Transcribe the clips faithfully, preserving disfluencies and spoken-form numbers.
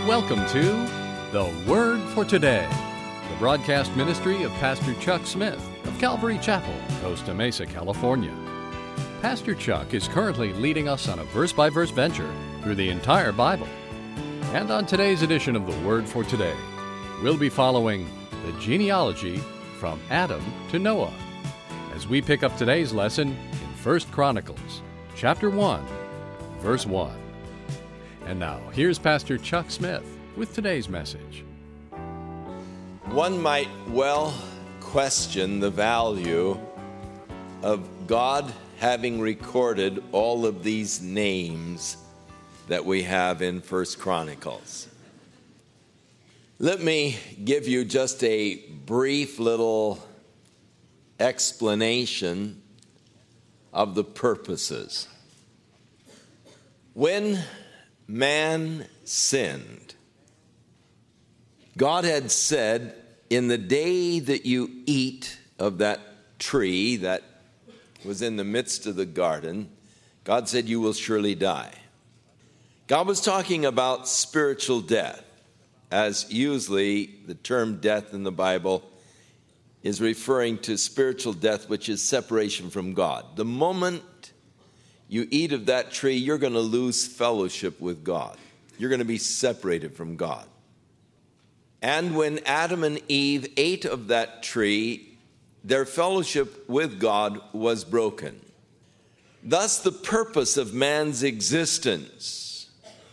Welcome to The Word for Today, the broadcast ministry of Pastor Chuck Smith of Calvary Chapel, Costa Mesa, California. Pastor Chuck is currently leading us on a verse-by-verse venture through the entire Bible. And on today's edition of The Word for Today, we'll be following the genealogy from Adam to Noah, as we pick up today's lesson in First Chronicles, chapter one, verse one. And now, here's Pastor Chuck Smith with today's message. One might well question the value of God having recorded all of these names that we have in First Chronicles. Let me give you just a brief little explanation of the purposes. When man sinned, God had said, in the day that you eat of that tree that was in the midst of the garden, God said, you will surely die. God was talking about spiritual death, as usually the term death in the Bible is referring to spiritual death, which is separation from God. The moment you eat of that tree, you're going to lose fellowship with God. You're going to be separated from God. And when Adam and Eve ate of that tree, their fellowship with God was broken. Thus, the purpose of man's existence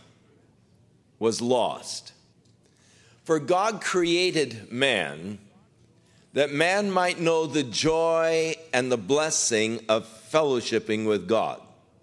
was lost. For God created man that man might know the joy and the blessing of fellowshipping with God.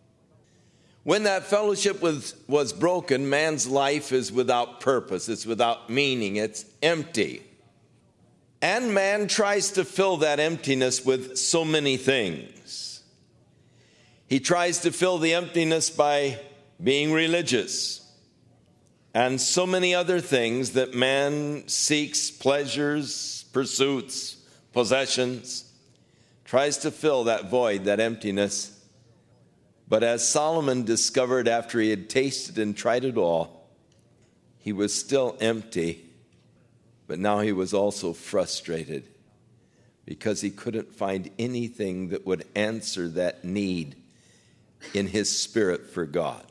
When that fellowship was, was broken, man's life is without purpose, it's without meaning, it's empty. And man tries to fill that emptiness with so many things. He tries to fill the emptiness by being religious and so many other things that man seeks, pleasures, pursuits, possessions, tries to fill that void, that emptiness. But as Solomon discovered after he had tasted and tried it all, he was still empty, but now he was also frustrated because he couldn't find anything that would answer that need in his spirit for God.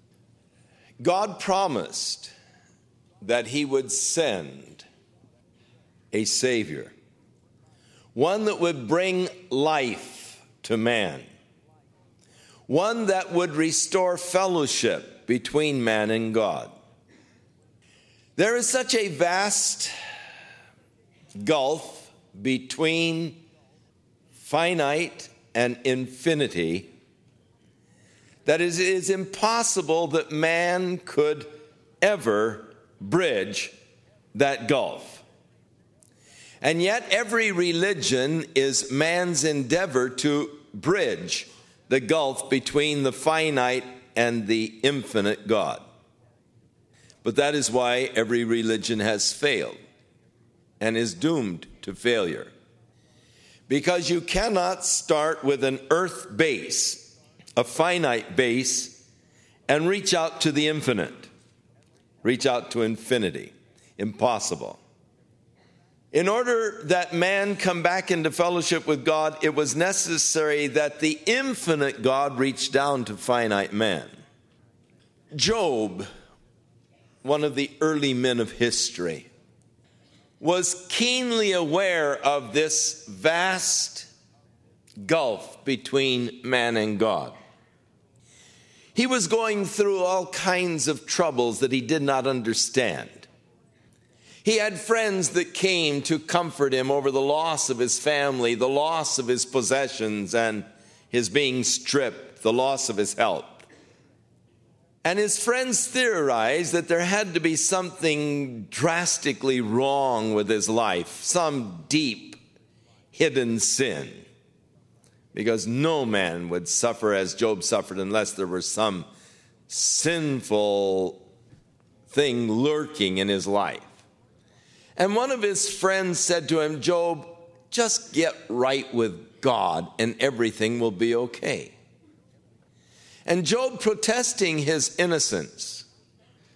God promised that he would send a Savior, one that would bring life to man, one that would restore fellowship between man and God. There is such a vast gulf between finite and infinity that it is impossible that man could ever bridge that gulf. And yet every religion is man's endeavor to bridge the gulf between the finite and the infinite God. But that is why every religion has failed and is doomed to failure. Because you cannot start with an earth base, a finite base, and reach out to the infinite, reach out to infinity. Impossible. In order that man come back into fellowship with God, it was necessary that the infinite God reach down to finite man. Job, one of the early men of history, was keenly aware of this vast gulf between man and God. He was going through all kinds of troubles that he did not understand. He had friends that came to comfort him over the loss of his family, the loss of his possessions, and his being stripped, the loss of his health. And his friends theorized that there had to be something drastically wrong with his life, some deep, hidden sin. Because no man would suffer as Job suffered unless there was some sinful thing lurking in his life. And one of his friends said to him, Job, just get right with God and everything will be okay. And Job, protesting his innocence,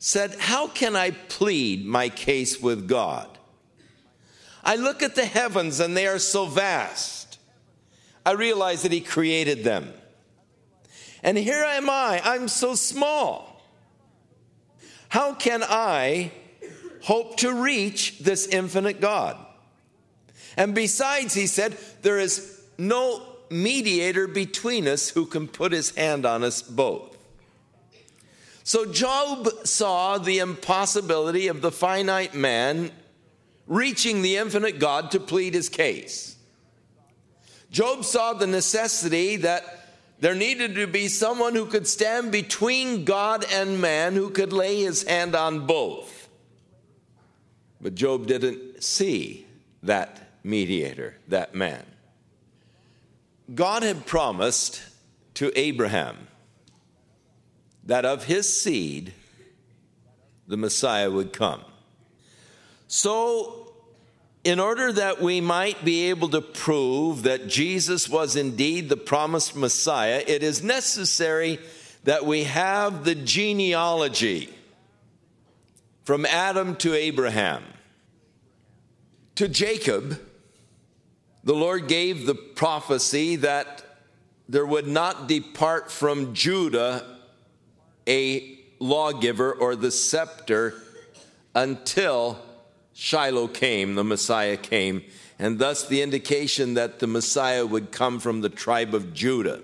said, how can I plead my case with God? I look at the heavens and they are so vast. I realize that he created them. And here am I, I'm so small. How can I hope to reach this infinite God? And besides, he said, there is no mediator between us who can put his hand on us both. So Job saw the impossibility of the finite man reaching the infinite God to plead his case. Job saw the necessity that there needed to be someone who could stand between God and man, who could lay his hand on both. But Job didn't see that mediator, that man. God had promised to Abraham that of his seed, the Messiah would come. So, in order that we might be able to prove that Jesus was indeed the promised Messiah, it is necessary that we have the genealogy from Adam to Abraham. To Jacob, the Lord gave the prophecy that there would not depart from Judah a lawgiver or the scepter until Shiloh came, the Messiah came, and thus the indication that the Messiah would come from the tribe of Judah.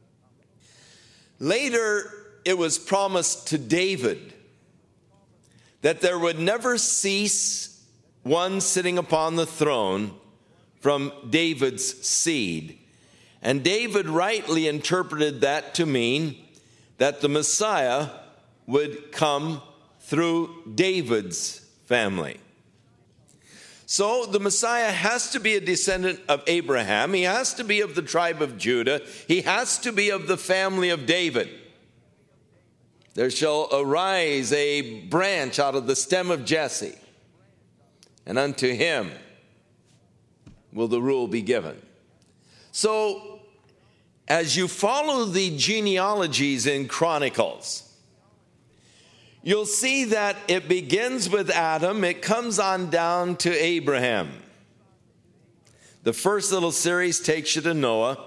Later, it was promised to David that there would never cease one sitting upon the throne from David's seed. And David rightly interpreted that to mean that the Messiah would come through David's family. So the Messiah has to be a descendant of Abraham. He has to be of the tribe of Judah. He has to be of the family of David. There shall arise a branch out of the stem of Jesse, and unto him will the rule be given. So, as you follow the genealogies in Chronicles, you'll see that it begins with Adam, it comes on down to Abraham. The first little series takes you to Noah,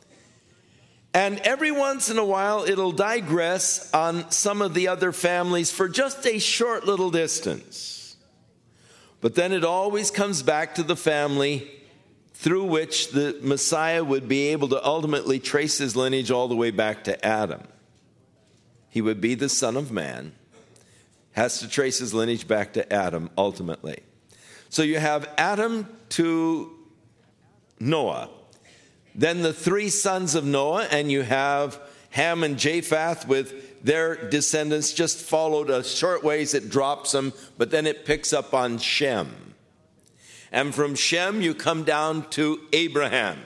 and every once in a while it'll digress on some of the other families for just a short little distance. But then it always comes back to the family through which the Messiah would be able to ultimately trace his lineage all the way back to Adam. He would be the Son of Man, has to trace his lineage back to Adam ultimately. So you have Adam to Noah, then the three sons of Noah, and you have Ham and Japheth with their descendants. Just followed a short ways, it drops them, but then it picks up on Shem. And from Shem you come down to Abraham.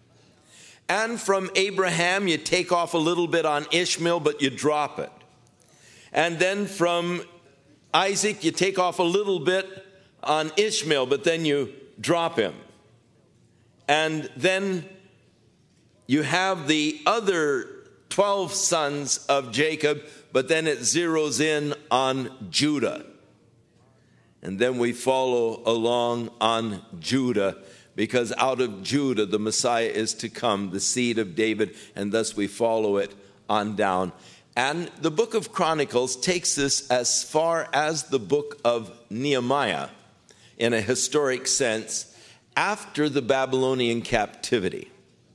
And from Abraham you take off a little bit on Ishmael, but you drop it. And then from Isaac, you take off a little bit on Ishmael, but then you drop him. And then you have the other twelve sons of Jacob, but then it zeroes in on Judah. And then we follow along on Judah, because out of Judah the Messiah is to come, the seed of David, and thus we follow it on down. And the book of Chronicles takes this as far as the book of Nehemiah, in a historic sense, after the Babylonian captivity.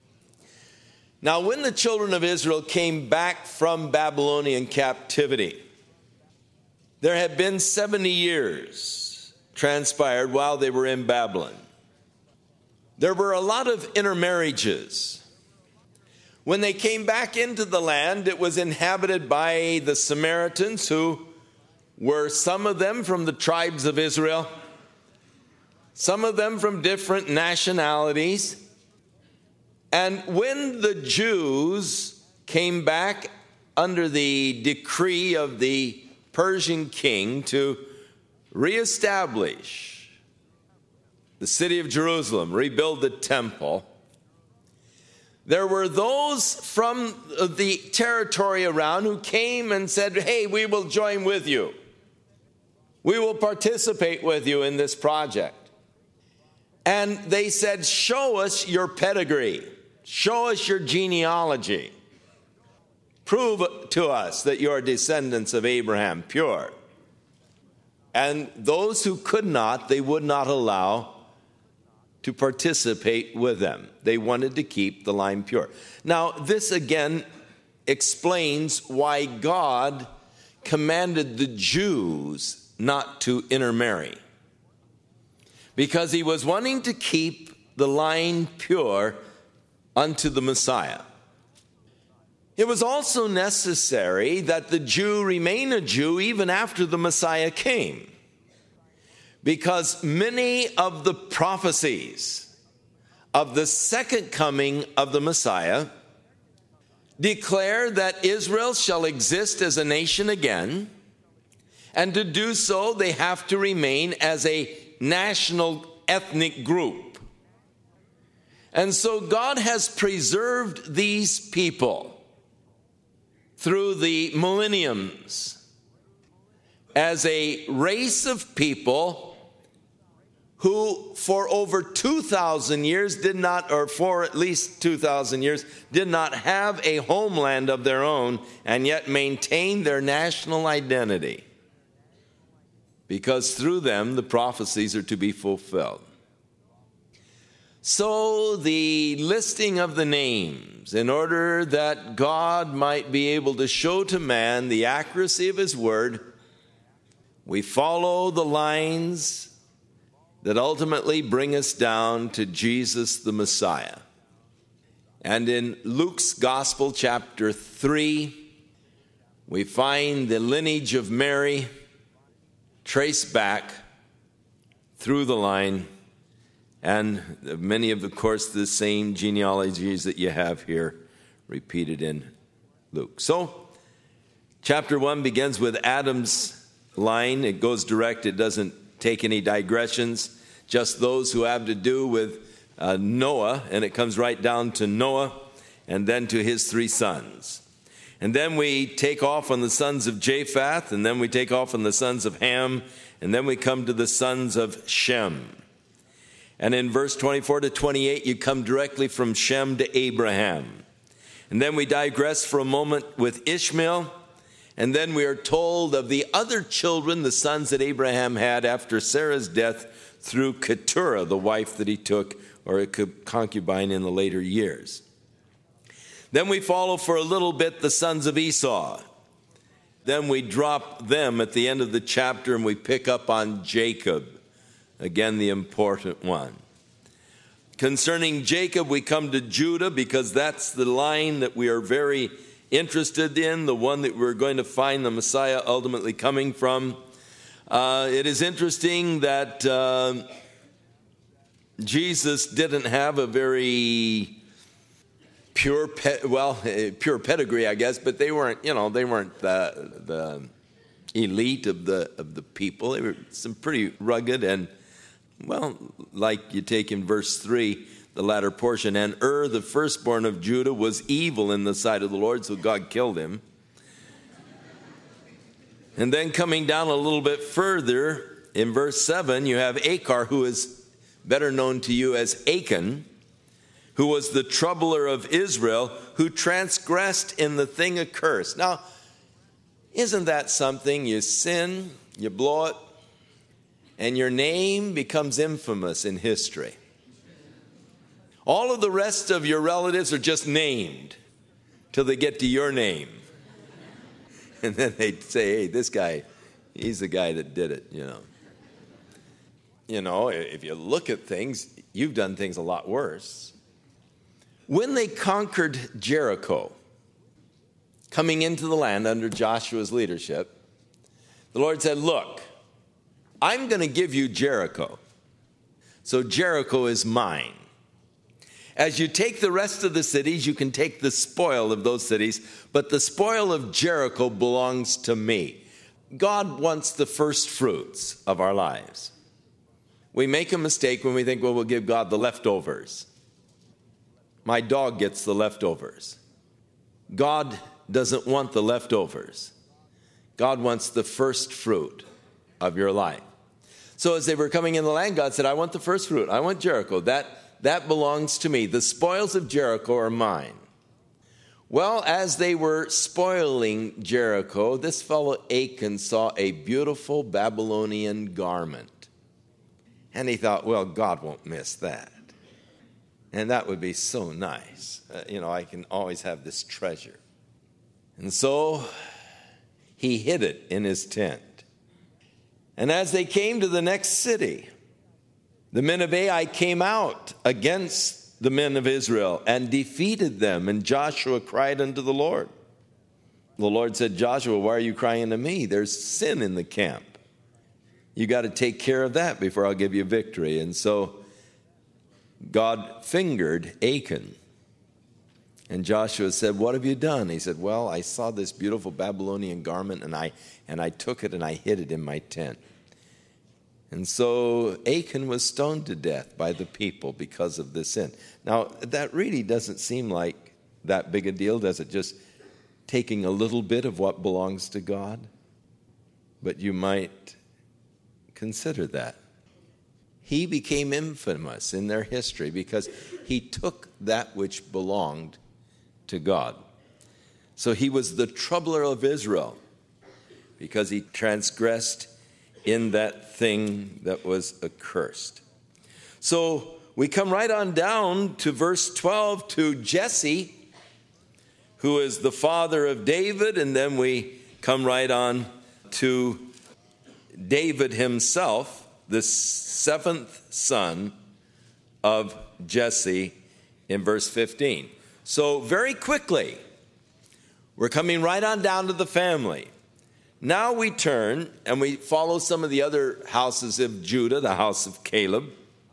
Now, when the children of Israel came back from Babylonian captivity, there had been seventy years transpired while they were in Babylon. There were a lot of intermarriages. When they came back into the land, it was inhabited by the Samaritans, who were some of them from the tribes of Israel, some of them from different nationalities. And when the Jews came back under the decree of the Persian king to reestablish the city of Jerusalem, rebuild the temple, there were those from the territory around who came and said, hey, we will join with you. We will participate with you in this project. And they said, show us your pedigree. Show us your genealogy. Prove to us that you are descendants of Abraham, pure. And those who could not, they would not allow to participate with them. They wanted to keep the line pure. Now, this again explains why God commanded the Jews not to intermarry. Because he was wanting to keep the line pure unto the Messiah. It was also necessary that the Jew remain a Jew even after the Messiah came. Because many of the prophecies of the second coming of the Messiah declare that Israel shall exist as a nation again, and to do so they have to remain as a national ethnic group. And so God has preserved these people through the millenniums as a race of people who for over two thousand years did not, or for at least two thousand years, did not have a homeland of their own and yet maintained their national identity. Because through them the prophecies are to be fulfilled. So the listing of the names, in order that God might be able to show to man the accuracy of his word, we follow the lines that ultimately bring us down to Jesus the Messiah. And in Luke's Gospel, chapter three, we find the lineage of Mary traced back through the line, and many of, of course, the same genealogies that you have here repeated in Luke. So, chapter one begins with Adam's line. It goes direct. It doesn't take any digressions, just those who have to do with uh, Noah, and it comes right down to Noah and then to his three sons. And then we take off on the sons of Japheth, and then we take off on the sons of Ham, and then we come to the sons of Shem. And in verse twenty-four to twenty-eight, you come directly from Shem to Abraham. And then we digress for a moment with Ishmael, and then we are told of the other children, the sons that Abraham had after Sarah's death through Keturah, the wife that he took, or a concubine in the later years. Then we follow for a little bit the sons of Esau. Then we drop them at the end of the chapter and we pick up on Jacob, again the important one. Concerning Jacob, we come to Judah because that's the line that we are very interested in, the one that we're going to find the Messiah ultimately coming from. Uh, it is interesting that uh, Jesus didn't have a very pure, pe- well, pure pedigree, I guess, but they weren't, you know, they weren't the, the elite of the of the people. They were some pretty rugged and, well, like you take in verse three, the latter portion, and Ur, the firstborn of Judah, was evil in the sight of the Lord, so God killed him. And then coming down a little bit further, in verse seven, you have Achar, who is better known to you as Achan, who was the troubler of Israel, who transgressed in the thing accursed. Now, isn't that something? You sin, you blow it, and your name becomes infamous in history. All of the rest of your relatives are just named till they get to your name. And then they say, hey, this guy, he's the guy that did it, you know. You know, if you look at things, you've done things a lot worse. When they conquered Jericho, coming into the land under Joshua's leadership, the Lord said, look, I'm going to give you Jericho. So Jericho is mine. As you take the rest of the cities, you can take the spoil of those cities, but the spoil of Jericho belongs to me. God wants the first fruits of our lives. We make a mistake when we think, well, we'll give God the leftovers. My dog gets the leftovers. God doesn't want the leftovers. God wants the first fruit. of your life. So as they were coming in the land, God said, I want the first fruit. I want Jericho. That, that belongs to me. The spoils of Jericho are mine. Well, as they were spoiling Jericho, this fellow Achan saw a beautiful Babylonian garment. And he thought, well, God won't miss that. And that would be so nice. Uh, you know, I can always have this treasure. And so he hid it in his tent. And as they came to the next city, the men of Ai came out against the men of Israel and defeated them. And Joshua cried unto the Lord. The Lord said, Joshua, why are you crying to me? There's sin in the camp. You got to take care of that before I'll give you victory. And so God fingered Achan. And Joshua said, what have you done? He said, well, I saw this beautiful Babylonian garment, and I and I took it and I hid it in my tent. And so Achan was stoned to death by the people because of this sin. Now, that really doesn't seem like that big a deal, does it? Just taking a little bit of what belongs to God? But you might consider that. He became infamous in their history because he took that which belonged to God. So he was the troubler of Israel because he transgressed in that thing that was accursed. So we come right on down to verse twelve, to Jesse, who is the father of David, and then we come right on to David himself, the seventh son of Jesse, in verse fifteen. So very quickly, we're coming right on down to the family. Now we turn and we follow some of the other houses of Judah, the house of Caleb.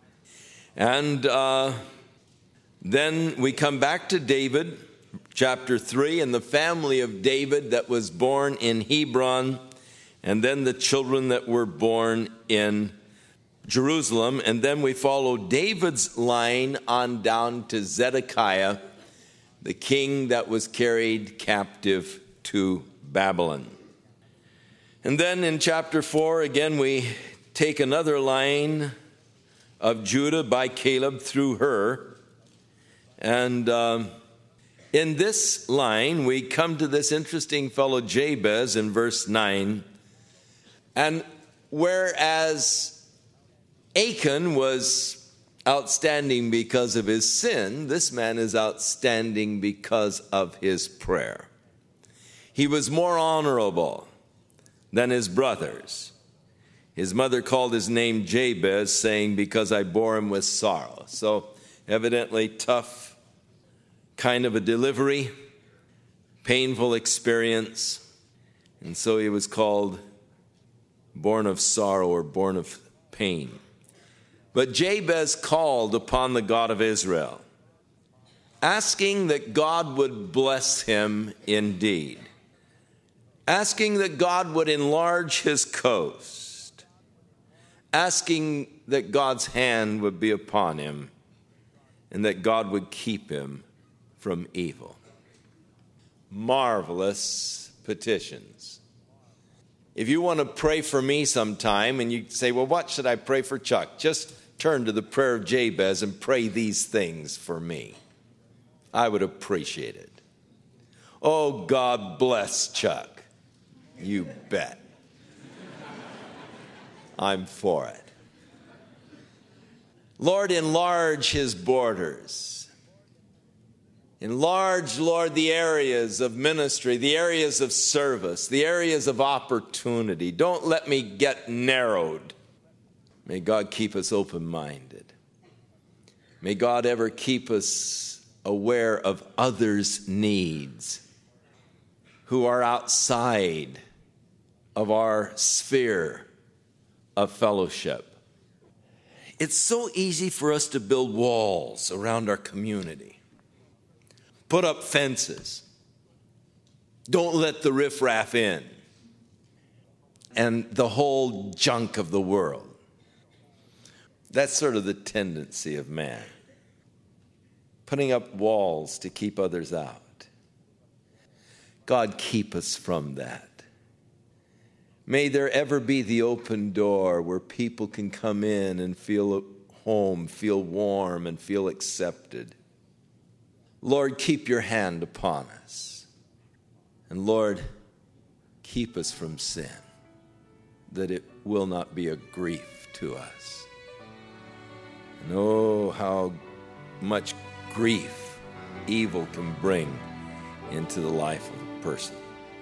And uh, then we come back to David, chapter three, and the family of David that was born in Hebron, and then the children that were born in Jerusalem. And then we follow David's line on down to Zedekiah, the king that was carried captive to Babylon. And then in chapter four, again, we take another line of Judah by Caleb through her. And um, in this line, we come to this interesting fellow Jabez in verse nine. And whereas Achan was outstanding because of his sin, this man is outstanding because of his prayer. He was more honorable than his brothers. His mother called his name Jabez, saying, because I bore him with sorrow. So evidently tough kind of a delivery, painful experience. And so he was called born of sorrow or born of pain. But Jabez called upon the God of Israel, asking that God would bless him indeed, asking that God would enlarge his coast, asking that God's hand would be upon him and that God would keep him from evil. Marvelous petitions. If you want to pray for me sometime and you say, well, what should I pray for Chuck? Just turn to the prayer of Jabez and pray these things for me. I would appreciate it. Oh, God bless Chuck. You bet. I'm for it. Lord, enlarge his borders. Enlarge, Lord, the areas of ministry, the areas of service, the areas of opportunity. Don't let me get narrowed. May God keep us open-minded. May God ever keep us aware of others' needs who are outside of our sphere of fellowship. It's so easy for us to build walls around our community. Put up fences. Don't let the riffraff in. And the whole junk of the world. That's sort of the tendency of man. Putting up walls to keep others out. God, keep us from that. May there ever be the open door where people can come in and feel at home, feel warm, and feel accepted. Lord, keep your hand upon us. And Lord, keep us from sin, that it will not be a grief to us. And oh, how much grief evil can bring into the life of a person.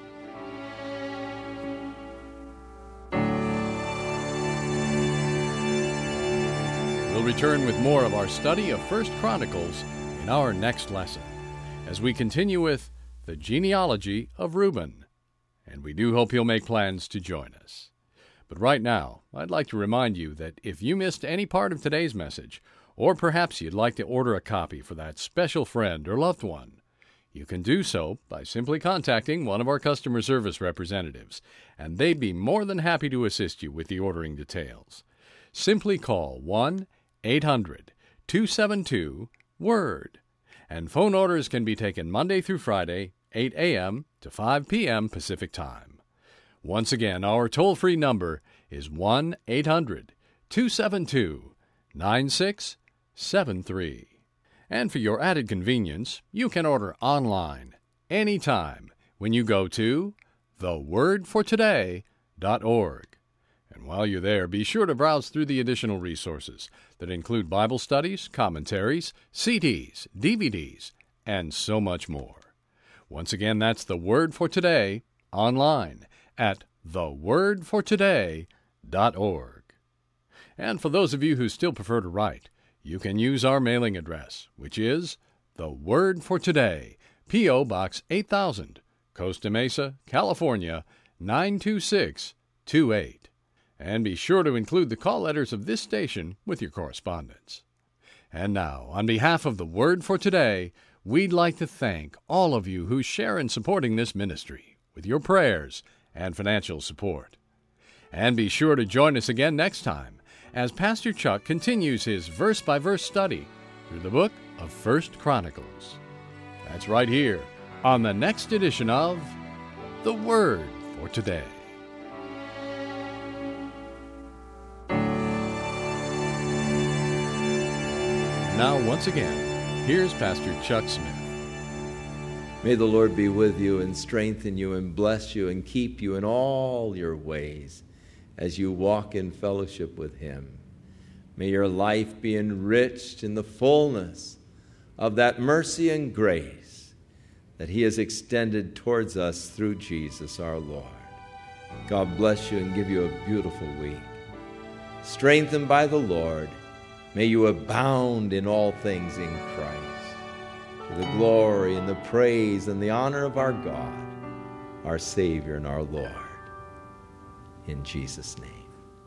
We'll return with more of our study of First Chronicles in our next lesson, as we continue with the genealogy of Reuben. And we do hope you'll make plans to join us. But right now, I'd like to remind you that if you missed any part of today's message, or perhaps you'd like to order a copy for that special friend or loved one, you can do so by simply contacting one of our customer service representatives, and they'd be more than happy to assist you with the ordering details. Simply call one eight hundred two seven two WORD, and phone orders can be taken Monday through Friday, eight a.m. to five p.m. Pacific Time. Once again, our toll-free number is one eight hundred two seven two nine six seven three. And for your added convenience, you can order online anytime when you go to the word for today dot org. And while you're there, be sure to browse through the additional resources that include Bible studies, commentaries, C Ds, D V Ds, and so much more. Once again, that's The Word for Today online at the word for today dot org. And for those of you who still prefer to write, you can use our mailing address, which is The Word for Today, P O. Box eight thousand, Costa Mesa, California, nine two six two eight. And be sure to include the call letters of this station with your correspondence. And now, on behalf of The Word for Today, we'd like to thank all of you who share in supporting this ministry with your prayers and financial support. And be sure to join us again next time as Pastor Chuck continues his verse-by-verse study through the book of First Chronicles. That's right here on the next edition of The Word for Today. Now, once again, here's Pastor Chuck Smith. May the Lord be with you and strengthen you and bless you and keep you in all your ways as you walk in fellowship with Him. May your life be enriched in the fullness of that mercy and grace that He has extended towards us through Jesus our Lord. God bless you and give you a beautiful week. Strengthened by the Lord, may you abound in all things in Christ, to the glory and the praise and the honor of our God, our Savior and our Lord. In Jesus' name.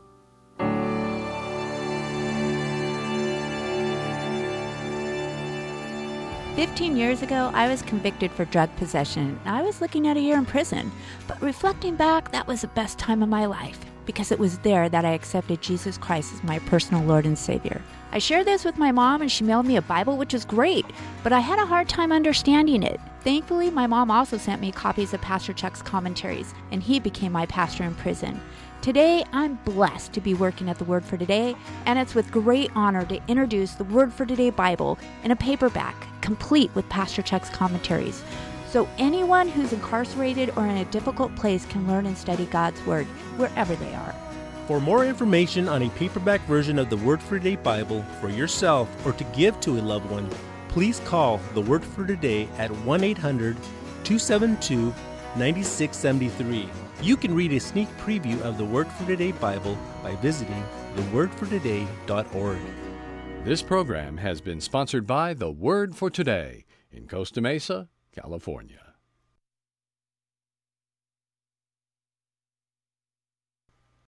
Fifteen years ago, I was convicted for drug possession. I was looking at a year in prison. But reflecting back, that was the best time of my life, because it was there that I accepted Jesus Christ as my personal Lord and Savior. I shared this with my mom, and she mailed me a Bible, which is great, but I had a hard time understanding it. Thankfully, my mom also sent me copies of Pastor Chuck's commentaries, and he became my pastor in prison. Today, I'm blessed to be working at the Word for Today, and it's with great honor to introduce the Word for Today Bible in a paperback, complete with Pastor Chuck's commentaries. So anyone who's incarcerated or in a difficult place can learn and study God's Word, wherever they are. For more information on a paperback version of the Word for Today Bible for yourself or to give to a loved one, please call the Word for Today at one eight hundred two seven two nine six seven three. You can read a sneak preview of the Word for Today Bible by visiting the word for today dot org. This program has been sponsored by The Word for Today in Costa Mesa, California.